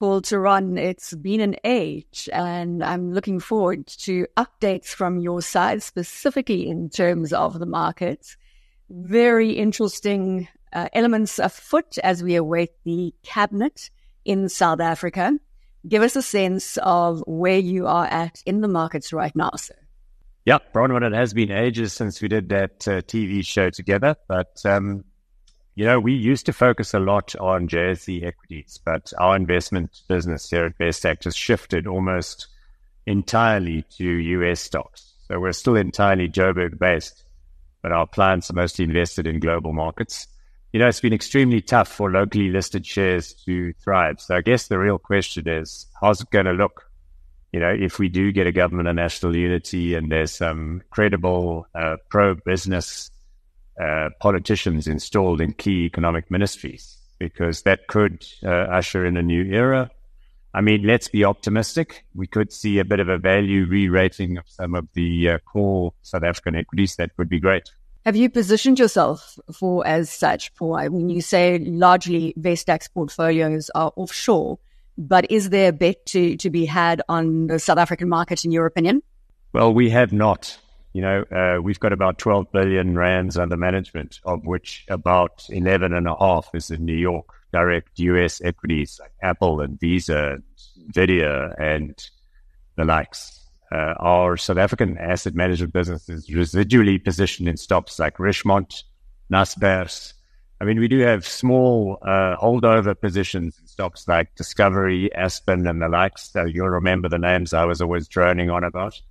Well, Taran, it's been an age, and I'm looking forward to updates from your side, specifically in terms of the markets. Very interesting elements afoot as we await the cabinet in South Africa. Give us a sense of where you are at in the markets right now, sir. Yeah, Bronwyn, it has been ages since we did that TV show together, but we used to focus a lot on JSE equities, but our investment business here at Vestac just shifted almost entirely to US stocks. So we're still entirely Joburg based, but our clients are mostly invested in global markets. It's been extremely tough for locally listed shares to thrive. So I guess the real question is, how's it going to look? If we do get a government of national unity and there's some credible pro-business politicians installed in key economic ministries, because that could usher in a new era. I mean, let's be optimistic. We could see a bit of a value re-rating of some of the core South African equities. That would be great. Have you positioned yourself for as such, Paul? When you say largely Vestac's portfolios are offshore, but is there a bet to be had on the South African market, in your opinion? Well, we have not. We've got about 12 billion rands under management, of which about 11.5 is in New York, direct US equities like Apple and Visa, and Nvidia, and the likes. Our South African asset management business is residually positioned in stocks like Richemont, Naspers. I mean, we do have small holdover positions in stocks like Discovery, Aspen, and the likes. So you'll remember the names I was always droning on about.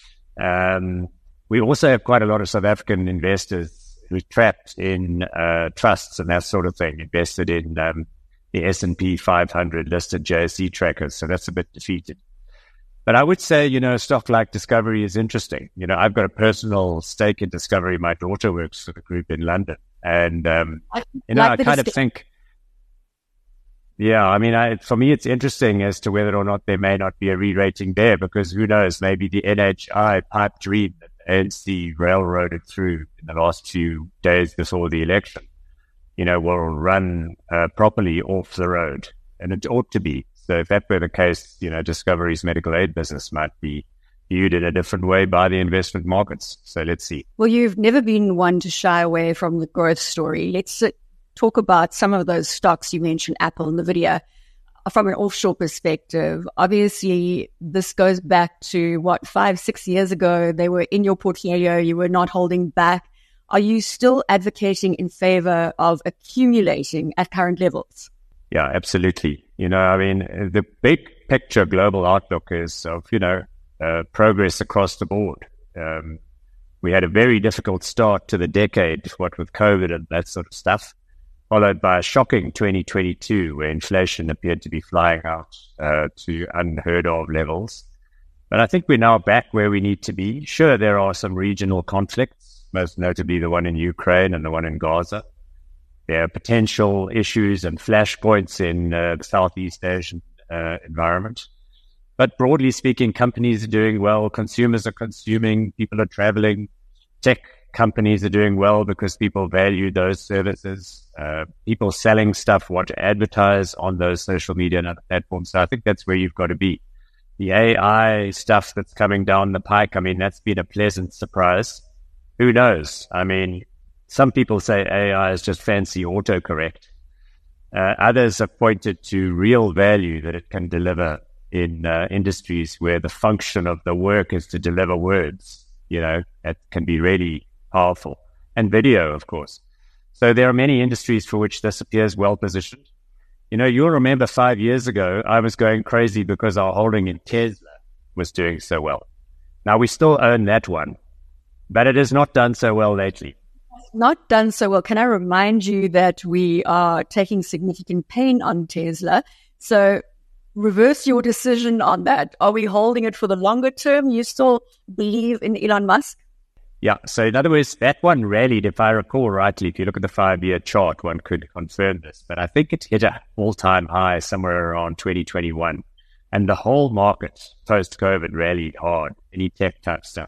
We also have quite a lot of South African investors who are trapped in trusts and that sort of thing, invested in the S&P 500 listed JSE trackers. So that's a bit defeated. But I would say, a stock like Discovery is interesting. I've got a personal stake in Discovery. My daughter works for the group in London. And, I kind of think, for me, it's interesting as to whether or not there may not be a re-rating there, because who knows, maybe the NHI pipe dream that ANC railroaded through in the last few days before the election, will run properly off the road. And it ought to be. So if that were the case, Discovery's medical aid business might be viewed in a different way by the investment markets. So let's see. Well, you've never been one to shy away from the growth story. Let's talk about some of those stocks you mentioned, Apple and Nvidia, from an offshore perspective. Obviously, this goes back to 5-6 years ago. They were in your portfolio. You were not holding back. Are you still advocating in favor of accumulating at current levels? Yeah, absolutely. The big picture global outlook is of, progress across the board. We had a very difficult start to the decade, what with COVID and that sort of stuff, followed by a shocking 2022 where inflation appeared to be flying out to unheard of levels. But I think we're now back where we need to be. Sure, there are some regional conflicts, most notably the one in Ukraine and the one in Gaza. There are potential issues and flashpoints in the Southeast Asian environment. But broadly speaking, companies are doing well. Consumers are consuming. People are traveling. Tech companies are doing well because people value those services. People selling stuff want to advertise on those social media and other platforms. So I think that's where you've got to be. The AI stuff that's coming down the pike, that's been a pleasant surprise. Who knows? Some people say AI is just fancy autocorrect. Others have pointed to real value that it can deliver in industries where the function of the work is to deliver words. That can be really powerful. And video, of course. So there are many industries for which this appears well positioned. You'll remember 5 years ago, I was going crazy because our holding in Tesla was doing so well. Now, we still own that one, but it has not done so well lately. Not done so well. Can I remind you that we are taking significant pain on Tesla? So reverse your decision on that. Are we holding it for the longer term? You still believe in Elon Musk? Yeah. So in other words, that one rallied, if I recall rightly, if you look at the 5-year chart, one could confirm this. But I think it hit an all-time high somewhere around 2021. And the whole market post-COVID rallied hard, any tech type stuff.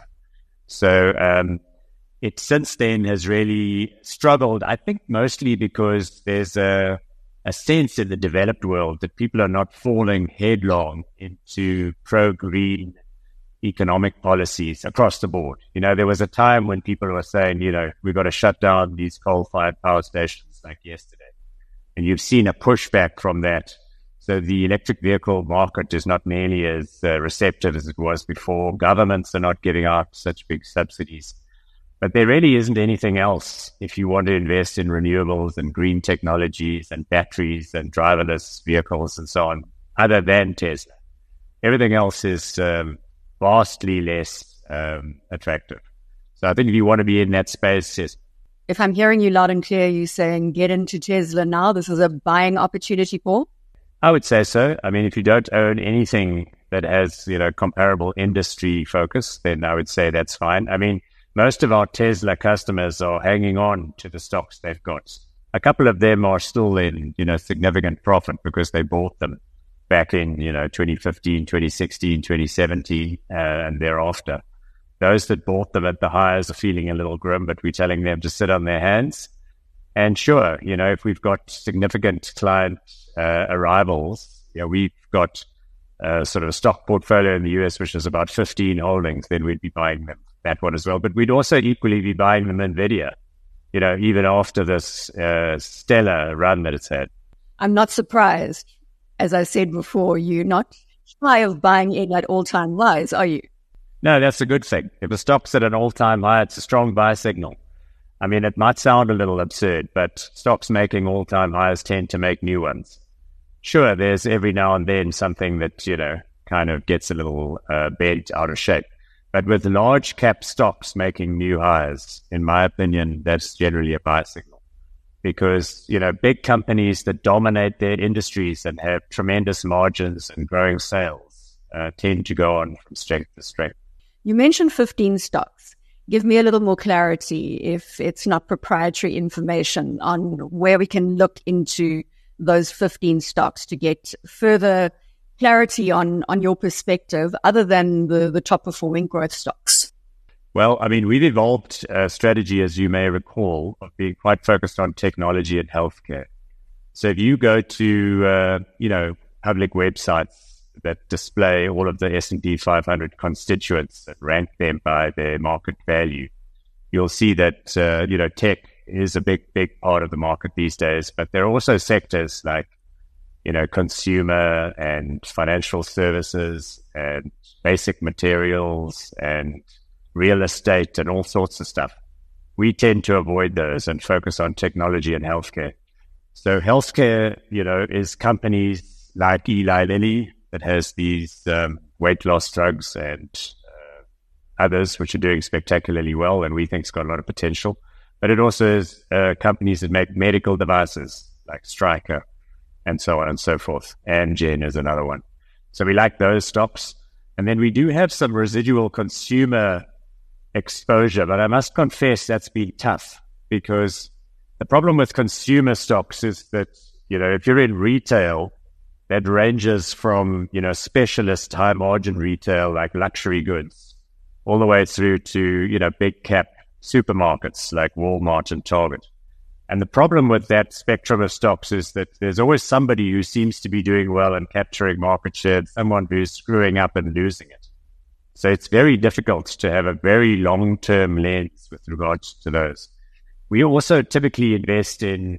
So, it since then has really struggled, I think mostly because there's a a sense in the developed world that people are not falling headlong into pro-green economic policies across the board. There was a time when people were saying, we've got to shut down these coal-fired power stations like yesterday. And you've seen a pushback from that. So the electric vehicle market is not nearly as receptive as it was before. Governments are not giving out such big subsidies. But there really isn't anything else if you want to invest in renewables and green technologies and batteries and driverless vehicles and so on, other than Tesla. Everything else is vastly less attractive. So I think if you want to be in that space, yes. If I'm hearing you loud and clear, you're saying get into Tesla now. This is a buying opportunity, Paul? I would say so. I mean, if you don't own anything that has, comparable industry focus, then I would say that's fine. I mean, most of our Tesla customers are hanging on to the stocks they've got. A couple of them are still in, significant profit because they bought them back in, 2015, 2016, 2017, and thereafter. Those that bought them at the highs are feeling a little grim, but we're telling them to sit on their hands. And sure, if we've got significant client arrivals, we've got sort of a stock portfolio in the US, which is about 15 holdings, then we'd be buying them. That one as well. But we'd also equally be buying them NVIDIA, even after this stellar run that it's had. I'm not surprised. As I said before, you're not shy of buying in at all-time highs, are you? No, that's a good thing. If the stock's at an all-time high, it's a strong buy signal. I mean, it might sound a little absurd, but stocks making all-time highs tend to make new ones. Sure, there's every now and then something that, kind of gets a little bent out of shape. But with large cap stocks making new highs, in my opinion, that's generally a buy signal. Because, big companies that dominate their industries and have tremendous margins and growing sales tend to go on from strength to strength. You mentioned 15 stocks. Give me a little more clarity, if it's not proprietary information, on where we can look into those 15 stocks to get further clarity on your perspective, other than the top performing growth stocks. Well, I mean, we've evolved a strategy, as you may recall, of being quite focused on technology and healthcare. So if you go to, public websites that display all of the S&P 500 constituents that rank them by their market value, you'll see that, tech is a big part of the market these days. But there are also sectors like, consumer and financial services and basic materials and real estate and all sorts of stuff. We tend to avoid those and focus on technology and healthcare. So healthcare, is companies like Eli Lilly that has these weight loss drugs and others which are doing spectacularly well, and we think it's got a lot of potential. But it also is companies that make medical devices like Stryker and so on and so forth. Amgen is another one. So we like those stocks. And then we do have some residual consumer exposure, but I must confess that's been tough, because the problem with consumer stocks is that, if you're in retail, that ranges from, specialist high margin retail like luxury goods all the way through to, big cap supermarkets like Walmart and Target. And the problem with that spectrum of stocks is that there's always somebody who seems to be doing well and capturing market share, someone who's screwing up and losing it. So it's very difficult to have a very long-term lens with regards to those. We also typically invest in,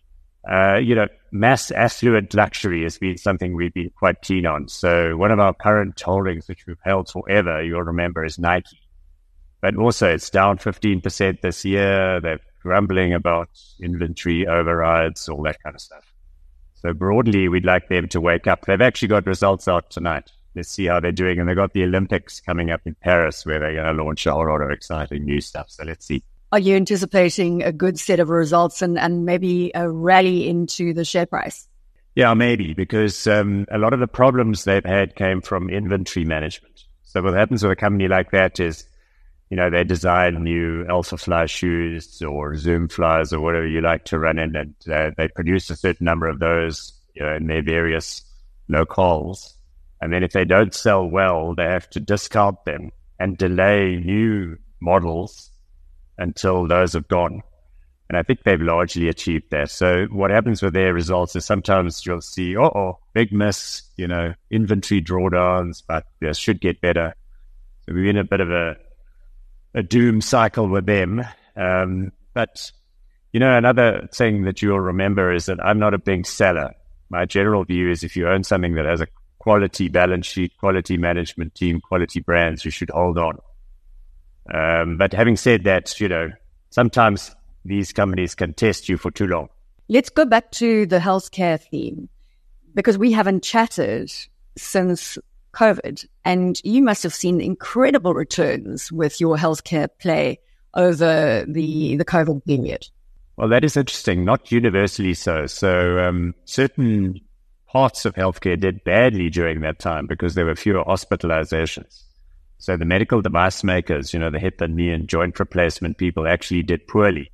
mass affluent luxury has been something we've been quite keen on. So one of our current holdings, which we've held forever, you'll remember, is Nike. But also it's down 15% this year. They're grumbling about inventory overrides, all that kind of stuff. So broadly, we'd like them to wake up. They've actually got results out tonight. Let's see how they're doing. And they've got the Olympics coming up in Paris, where they're going to launch a whole lot of exciting new stuff. So let's see. Are you anticipating a good set of results and maybe a rally into the share price? Yeah, maybe, because a lot of the problems they've had came from inventory management. So what happens with a company like that is, they design new Alphafly shoes or Zoom flies or whatever you like to run in, and they produce a certain number of those, in their various locales. And then if they don't sell well, they have to discount them and delay new models until those have gone. And I think they've largely achieved that. So what happens with their results is sometimes you'll see, big miss, inventory drawdowns, but they should get better. So we're in a bit of a doom cycle with them. But, another thing that you'll remember is that I'm not a big seller. My general view is if you own something that has a quality balance sheet, quality management team, quality brands, you should hold on. But having said that, sometimes these companies can test you for too long. Let's go back to the healthcare theme, because we haven't chatted since COVID, and you must have seen incredible returns with your healthcare play over the COVID period. Well, that is interesting. Not universally so. So certain parts of healthcare did badly during that time because there were fewer hospitalizations. So the medical device makers, the hip and knee and joint replacement people actually did poorly.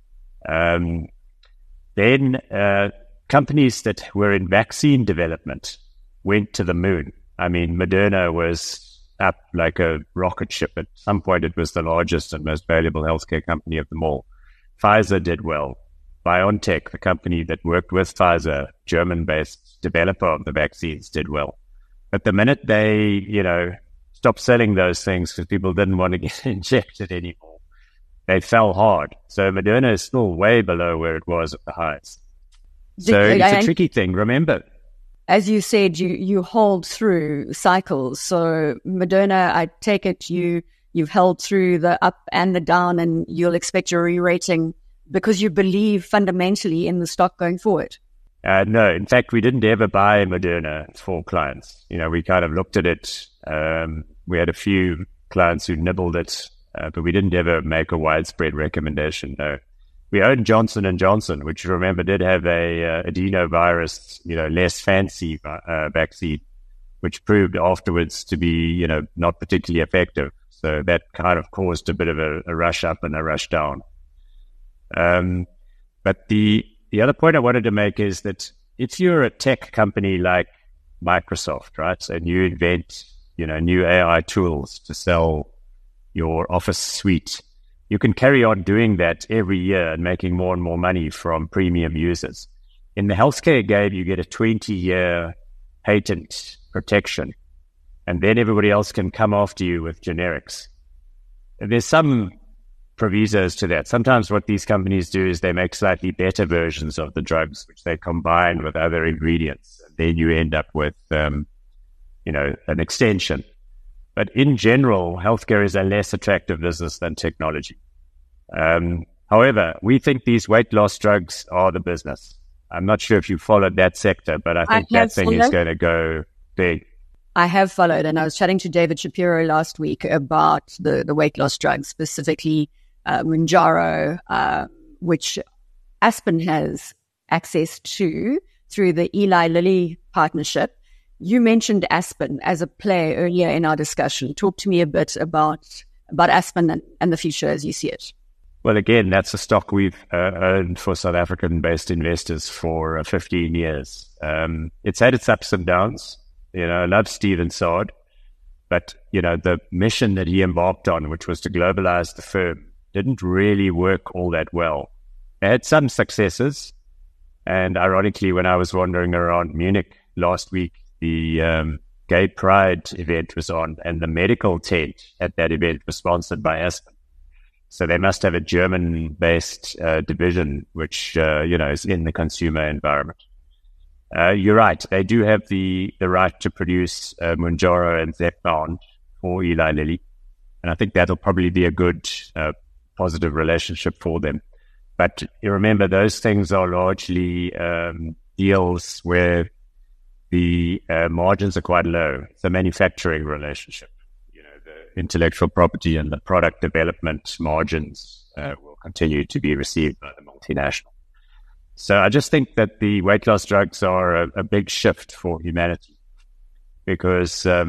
Then companies that were in vaccine development went to the moon. I mean, Moderna was up like a rocket ship. At some point, it was the largest and most valuable healthcare company of them all. Pfizer did well. BioNTech, the company that worked with Pfizer, German-based developer of the vaccines, did well. But the minute they, stopped selling those things because people didn't want to get injected anymore, they fell hard. So Moderna is still way below where it was at the highest. So it's a tricky thing, remember. As you said, you hold through cycles. So Moderna, I take it you've held through the up and the down, and you'll expect your re-rating because you believe fundamentally in the stock going forward. No, in fact, we didn't ever buy Moderna for clients. We kind of looked at it. We had a few clients who nibbled it, but we didn't ever make a widespread recommendation. No. We owned Johnson & Johnson, which you remember did have a adenovirus, less fancy vaccine, which proved afterwards to be, not particularly effective. So that kind of caused a bit of a rush up and a rush down. But the other point I wanted to make is that if you're a tech company like Microsoft, right, and you invent, new AI tools to sell your Office suite, you can carry on doing that every year and making more and more money from premium users. In the healthcare game, you get a 20-year patent protection, and then everybody else can come after you with generics. And there's some provisos to that. Sometimes what these companies do is they make slightly better versions of the drugs, which they combine with other ingredients. And then you end up with, an extension. But in general, healthcare is a less attractive business than technology. However, we think these weight loss drugs are the business. I'm not sure if you followed that sector, but I think that thing is going to go big. I have followed, and I was chatting to David Shapiro last week about the weight loss drugs, specifically Mounjaro, which Aspen has access to through the Eli Lilly partnership. You mentioned Aspen as a play earlier in our discussion. Talk to me a bit about Aspen and the future as you see it. Well, again, that's a stock we've owned for South African-based investors for 15 years. It's had its ups and downs. I love Stephen Saad, but, the mission that he embarked on, which was to globalize the firm, didn't really work all that well. They had some successes, and ironically, when I was wandering around Munich last week, the Gay Pride event was on, and the medical tent at that event was sponsored by Aspen. So they must have a German-based division, which, is in the consumer environment. You're right. They do have the right to produce Mounjaro and Zepbound for Eli Lilly. And I think that'll probably be a good, positive relationship for them. But you remember, those things are largely deals where the margins are quite low. It's a manufacturing relationship. The intellectual property and the product development margins will continue to be received by the multinational. So I just think that the weight loss drugs are a big shift for humanity because, for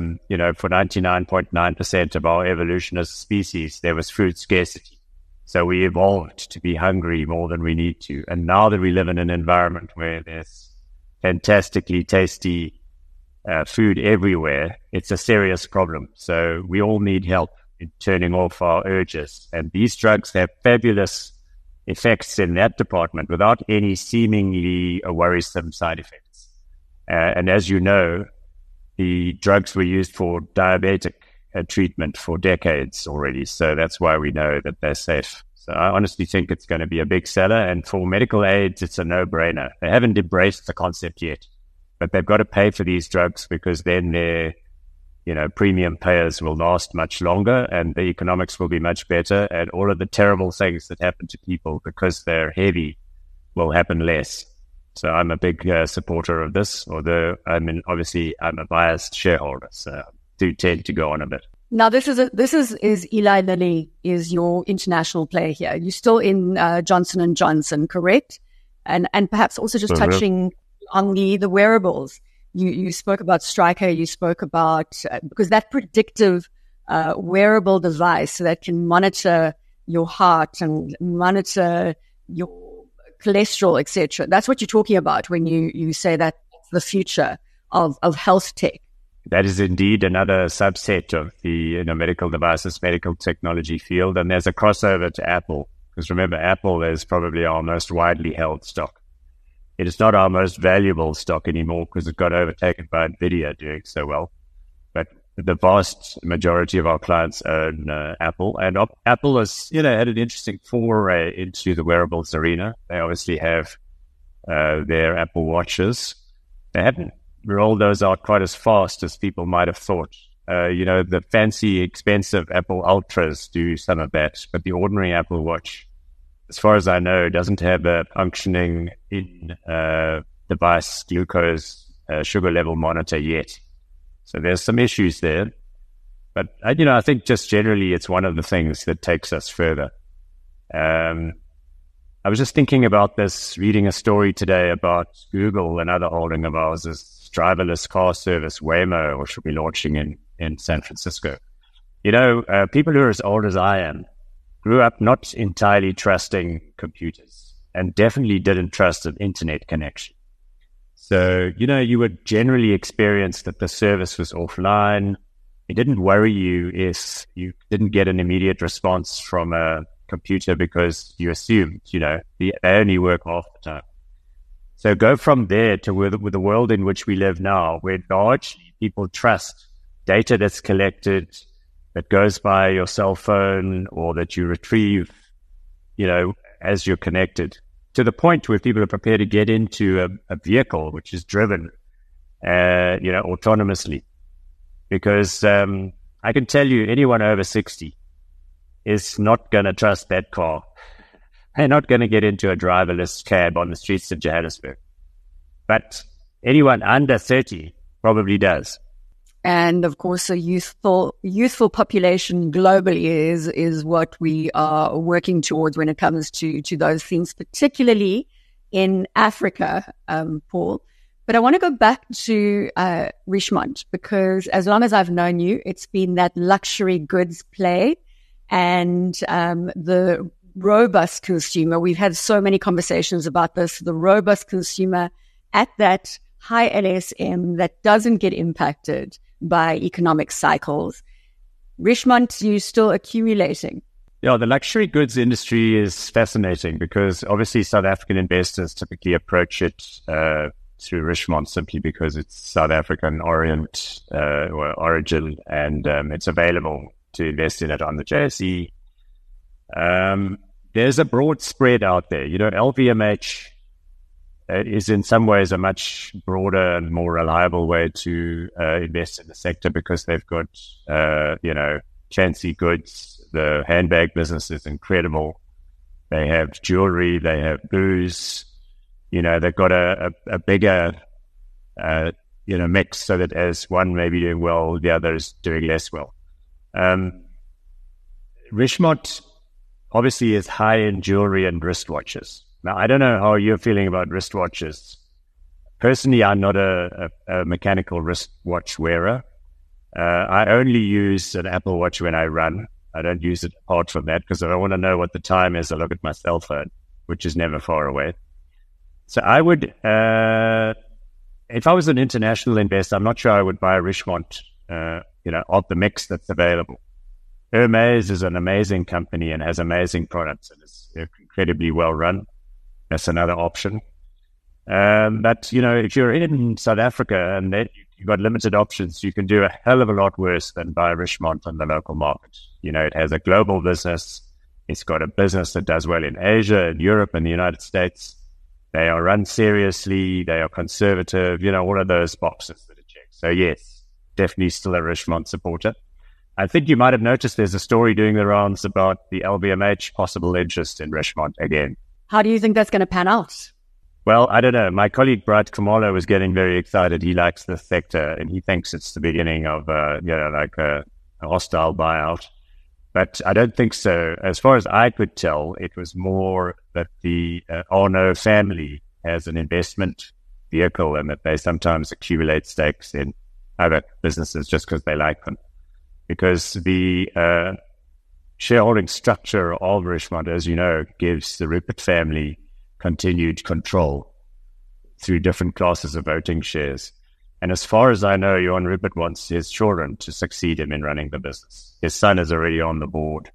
99.9% of our evolution as a species, there was food scarcity. So we evolved to be hungry more than we need to. And now that we live in an environment where there's fantastically tasty food everywhere, it's a serious problem. So we all need help in turning off our urges. And these drugs have fabulous effects in that department without any seemingly worrisome side effects. And as you know, the drugs were used for diabetic treatment for decades already. So that's why we know that they're safe. So I honestly think it's going to be a big seller. And for medical aids, it's a no-brainer. They haven't embraced the concept yet, but they've got to pay for these drugs because then their premium payers will last much longer and the economics will be much better, and all of the terrible things that happen to people because they're heavy will happen less. So I'm a big supporter of this, although obviously I'm a biased shareholder, so I do tend to go on a bit. Now, this is Eli Lilly is your international player here. You're still in Johnson & Johnson, correct? And perhaps also just touching on the wearables. You spoke about Stryker, you spoke about, because that predictive wearable device that can monitor your heart and monitor your cholesterol, etc. That's what you're talking about when you say that the future of health tech. That is indeed another subset of the medical devices, medical technology field. And there's a crossover to Apple, because remember, Apple is probably our most widely held stock. It is not our most valuable stock anymore because it got overtaken by NVIDIA doing so well. But the vast majority of our clients own Apple. And Apple has, had an interesting foray into the wearables arena. They obviously have their Apple Watches. They haven't rolled those out quite as fast as people might have thought. The fancy, expensive Apple Ultras do some of that, but the ordinary Apple Watch, as far as I know, doesn't have a functioning in-device glucose sugar level monitor yet. So there's some issues there. But, I think just generally it's one of the things that takes us further. I was just thinking about this, reading a story today about Google, another holding of ours, is driverless car service, Waymo, which will be launching in San Francisco. People who are as old as I am grew up not entirely trusting computers and definitely didn't trust an internet connection. So, you would generally experience that the service was offline. It didn't worry you if you didn't get an immediate response from a computer because you assumed, they only work half the time. So go from there to with the world in which we live now, where largely people trust data that's collected, that goes by your cell phone or that you retrieve, as you're connected, to the point where people are prepared to get into a vehicle which is driven, autonomously. Because I can tell you, anyone over 60 is not going to trust that car. They're not going to get into a driverless cab on the streets of Johannesburg. But anyone under 30 probably does. And of course, a youthful population globally is what we are working towards when it comes to those things, particularly in Africa, Paul. But I want to go back to Richemont, because as long as I've known you, it's been that luxury goods play and the robust consumer. We've had so many conversations about this, the robust consumer at that high LSM that doesn't get impacted by economic cycles. Richemont, you're still accumulating. Yeah, the luxury goods industry is fascinating because obviously South African investors typically approach it through Richemont simply because it's South African origin, and it's available to invest in it on the JSE. There's a broad spread out there. LVMH is in some ways a much broader and more reliable way to invest in the sector because they've got, fancy goods. The handbag business is incredible. They have jewelry, they have booze. They've got a bigger, mix so that as one may be doing well, the other is doing less well. Richemont obviously is high-end jewelry and wristwatches. Now, I don't know how you're feeling about wristwatches. Personally, I'm not a mechanical wristwatch wearer. I only use an Apple Watch when I run. I don't use it apart from that because if I want to know what the time is, I look at my cell phone, which is never far away. So I would, if I was an international investor, I'm not sure I would buy a Richemont, of the mix that's available. Hermes is an amazing company and has amazing products and is incredibly well run. That's another option. But, if you're in South Africa and then you've got limited options, you can do a hell of a lot worse than buy Richemont in the local market. It has a global business. It's got a business that does well in Asia and Europe and the United States. They are run seriously. They are conservative, all of those boxes that are checked. So yes, definitely still a Richemont supporter. I think you might have noticed there's a story doing the rounds about the LVMH possible interest in Richemont again. How do you think that's going to pan out? Well, I don't know. My colleague Bright Kamala was getting very excited. He likes the sector and he thinks it's the beginning of, a hostile buyout. But I don't think so. As far as I could tell, it was more that the Arnault family has an investment vehicle and that they sometimes accumulate stakes in other businesses just because they like them. Because the shareholding structure of Richemont, as you know, gives the Rupert family continued control through different classes of voting shares. And as far as I know, Johan Rupert wants his children to succeed him in running the business. His son is already on the board.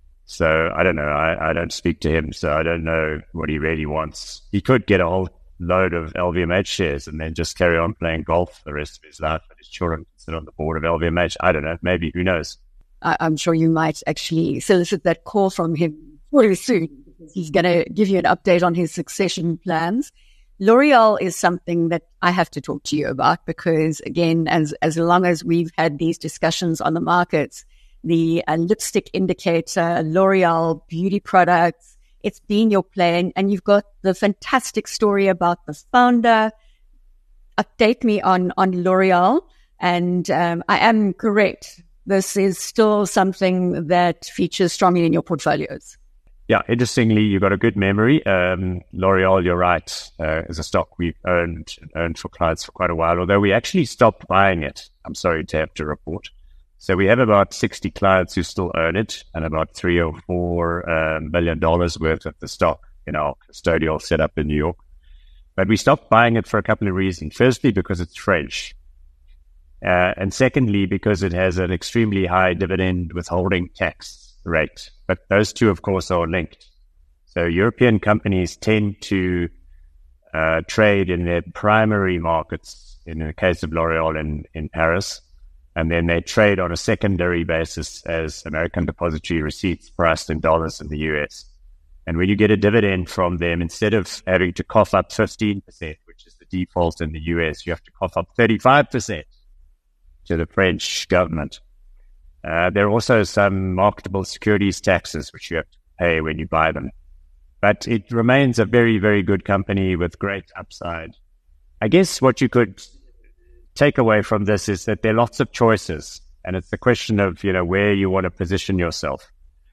So I don't know. I don't speak to him, so I don't know what he really wants. He could get a whole load of LVMH shares and then just carry on playing golf the rest of his life, and his children can sit on the board of LVMH. I don't know. Maybe. Who knows? I'm sure you might actually solicit that call from him very soon. He's going to give you an update on his succession plans. L'Oreal is something that I have to talk to you about because, again, as long as we've had these discussions on the markets, the lipstick indicator, L'Oreal beauty products, it's been your play. And you've got the fantastic story about the founder. Update me on L'Oreal. And I am correct. This is still something that features strongly in your portfolios. Yeah, interestingly, you've got a good memory. L'Oreal, you're right, is a stock we've owned for clients for quite a while, although we actually stopped buying it. I'm sorry to have to report. So we have about 60 clients who still own it and about $3 or $4 million worth of the stock in our custodial setup in New York. But we stopped buying it for a couple of reasons. Firstly, because it's French. And secondly, because it has an extremely high dividend withholding tax rate. But those two, of course, are linked. So European companies tend to trade in their primary markets, in the case of L'Oreal in Paris, and then they trade on a secondary basis as American depository receipts priced in dollars in the US. And when you get a dividend from them, instead of having to cough up 15%, which is the default in the US, you have to cough up 35% to the French government. There are also some marketable securities taxes which you have to pay when you buy them. But it remains a very, very good company with great upside. I guess what you could take away from this is that there are lots of choices, and it's the question of, where you want to position yourself.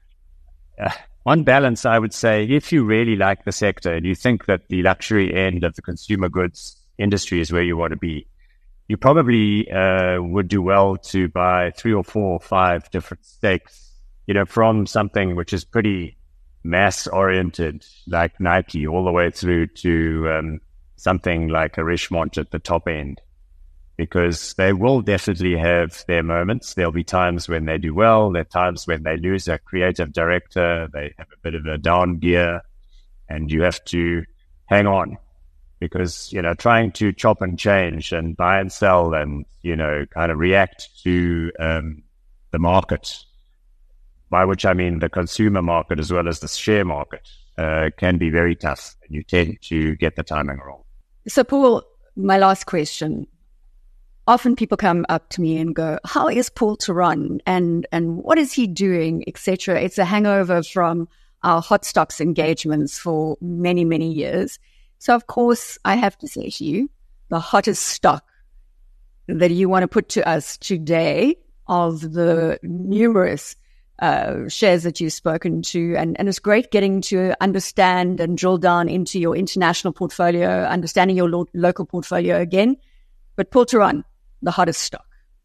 On balance, I would say if you really like the sector and you think that the luxury end of the consumer goods industry is where you want to be, you probably would do well to buy 3 or 4 or 5 different stakes, from something which is pretty mass-oriented, like Nike, all the way through to something like a Richemont at the top end, because they will definitely have their moments. There'll be times when they do well. There are times when they lose a creative director. They have a bit of a down gear, and you have to hang on. Because, trying to chop and change and buy and sell and, kind of react to the market, by which I mean the consumer market as well as the share market, can be very tough. And you tend to get the timing wrong. So, Paul, my last question. Often people come up to me and go, how is Paul Theron and what is he doing, etc. It's a hangover from our hot stocks engagements for many, many years. So, of course, I have to say to you, the hottest stock that you want to put to us today of the numerous shares that you've spoken to. And it's great getting to understand and drill down into your international portfolio, understanding your local portfolio again. But Paul Theron, the hottest stock.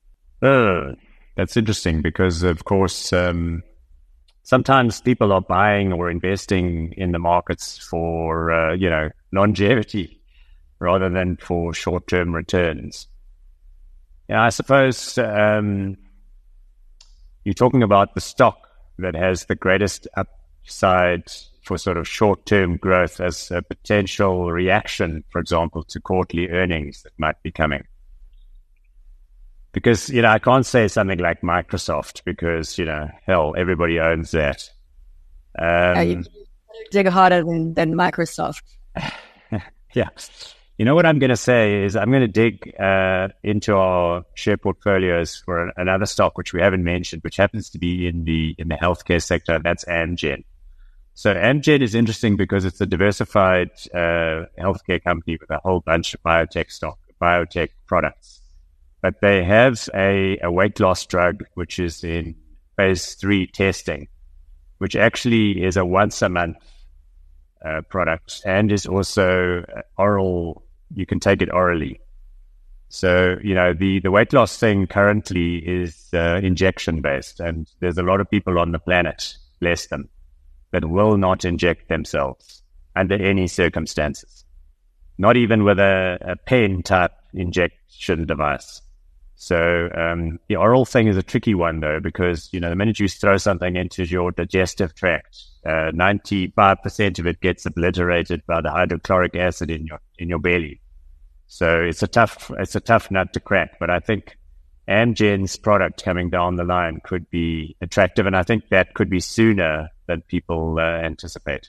That's interesting because, of course, sometimes people are buying or investing in the markets for, longevity rather than for short-term returns. I suppose you're talking about the stock that has the greatest upside for sort of short-term growth as a potential reaction, for example, to quarterly earnings that might be coming. Because, I can't say something like Microsoft because, hell, everybody owns that. You dig harder than Microsoft. Yeah. What I'm going to say is I'm going to dig into our share portfolios for another stock which we haven't mentioned, which happens to be in the healthcare sector. That's Amgen. So Amgen is interesting because it's a diversified healthcare company with a whole bunch of biotech products. But they have a weight loss drug which is in phase 3 testing, which actually is a once a month product and is also oral. You can take it orally. So, the weight loss thing currently is injection based, and there's a lot of people on the planet, bless them, that will not inject themselves under any circumstances, not even with a pen type injection device. So the oral thing is a tricky one though, because, the minute you throw something into your digestive tract, 95% of it gets obliterated by the hydrochloric acid in your belly. So it's a tough nut to crack. But I think Amgen's product coming down the line could be attractive, and I think that could be sooner than people anticipate.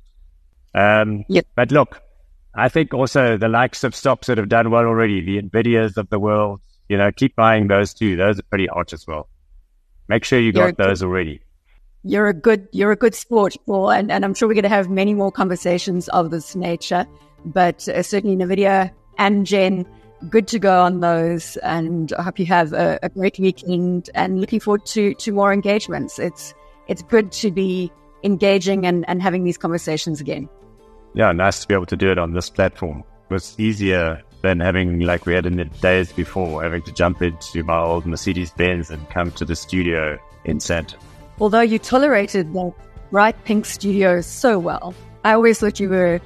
Yep. But look, I think also the likes of stocks that have done well already, the Nvidias of the world, keep buying those too. Those are pretty hot as well. Make sure you got those already. You're a good sport, Paul, and I'm sure we're going to have many more conversations of this nature. But certainly Nvidia, Amgen, good to go on those. And I hope you have a great weekend and looking forward to more engagements. It's good to be engaging and having these conversations again. Yeah, nice to be able to do it on this platform. It was easier than having, like we had in the days before, having to jump into my old Mercedes-Benz and come to the studio in Sandton. Although you tolerated the bright pink studio so well, I always thought you were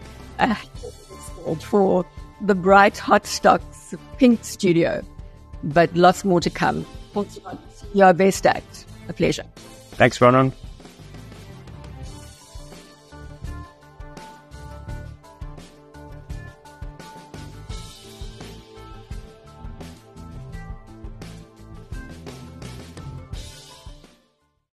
for the bright hot stocks pink studio, but lots more to come. Your best act. A pleasure. Thanks, Ronan.